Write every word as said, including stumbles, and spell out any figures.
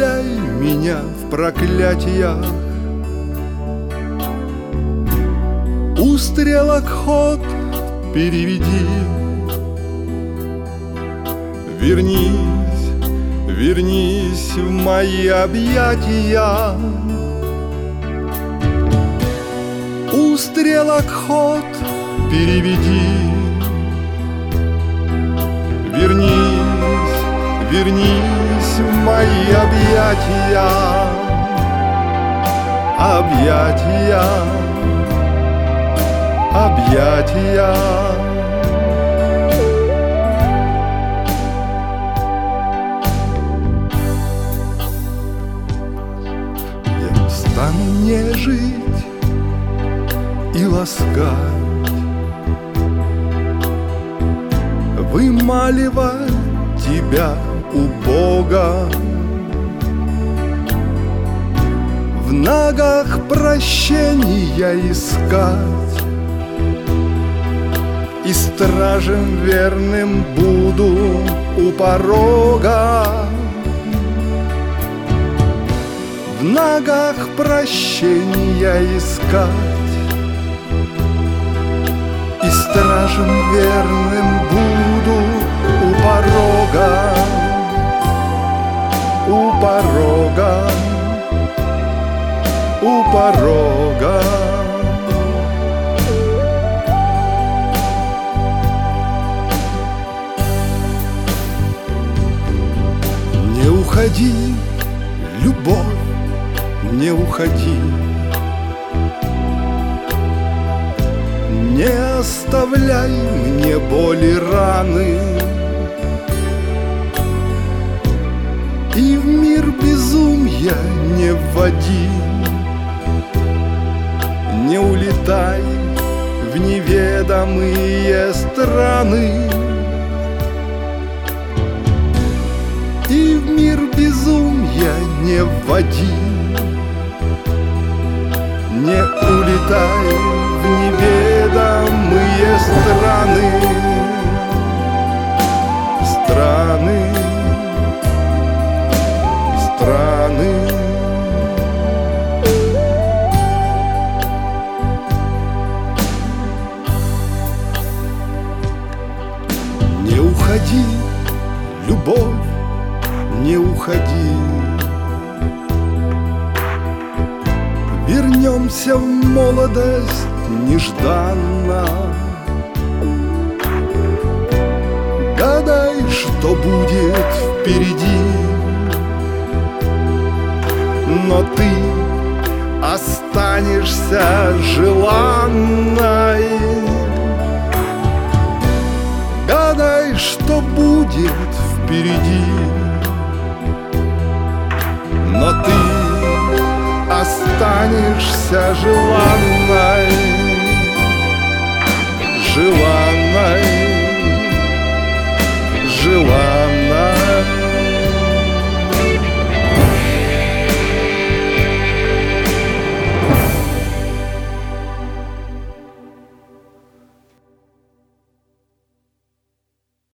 оставляй меня в проклятиях. У стрелок ход переведи. Вернись, вернись в мои объятия. У стрелок ход переведи. Вернись, вернись в мои объятия. Объятия, объятия. Я стану нежить и ласкать, вымаливать тебя у Бога, в ногах прощения искать, и стражем верным буду у порога. В ногах прощения искать, и стражем верным буду у порога, у порога, у порога. Не уходи, любовь, не уходи. Не оставляй мне боли, раны, и в мир безумия не вводи. Не улетай в неведомые страны, и в мир безумия не вводи. Не улетай в неведомые страны, страны, страны. Не уходи, любовь, не уходи. Вернемся в молодость нежданно. Гадай, что будет впереди, но ты останешься желанной. Гадай, что будет впереди, но ты останешься желанной, желанной.